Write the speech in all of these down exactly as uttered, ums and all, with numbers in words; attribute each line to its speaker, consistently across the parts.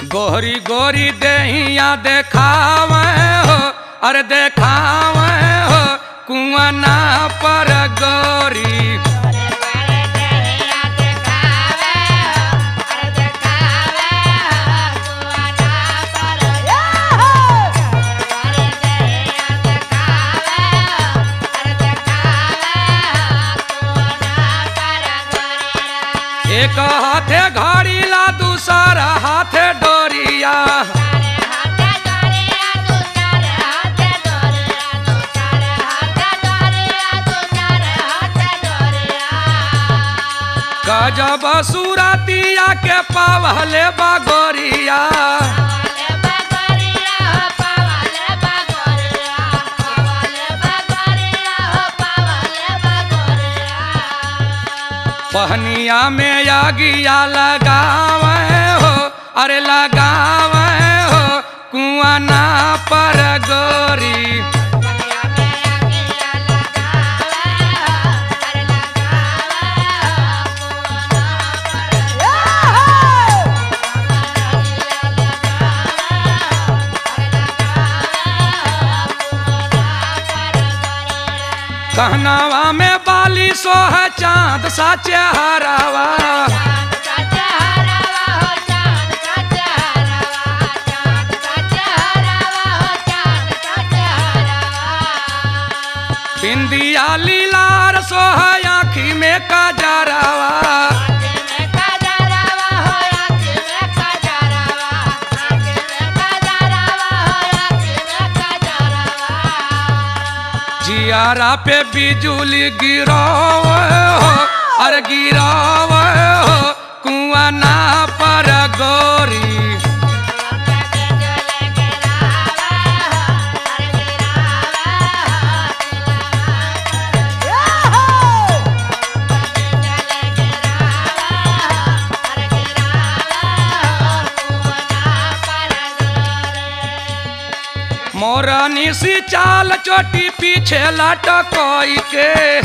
Speaker 1: गोरी गोरी देहिया देखावे हो, अरे देखावे हो कुआना पर गोरी। एक हाथे घड़ी ला दूसरा हाथे डोरिया, गजब सूरतिया के पावले बगोरिया। पहनिया में आगिया लगावे हो, अरे लगावे हो कुआना पर गोरी। कहनावा में बाली सोह चाँद सा चेहरावा, बिंदिया लीलार सोह आँखी में कजरावा। जियारा पे बिजुली गिरावे हो, अरे गिरावे हो कुआना पर गोरी। मोरनी सी चाल चोटी पीछे लटकोई के,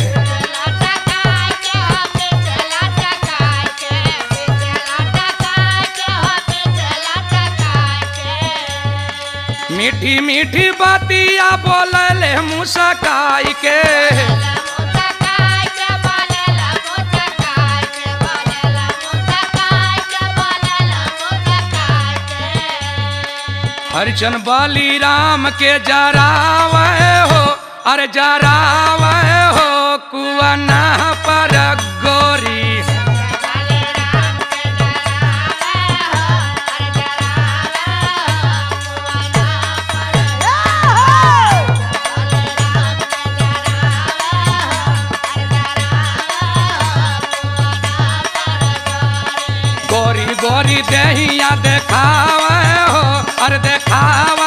Speaker 1: मीठी मीठी बातिया बोले मुस्काई के। हरिचन बाली राम के जरावे हो, अरे जरावे हो कुआना पर गोरी। गोरी गोरी देहिया देखावे हो, अरे देखावा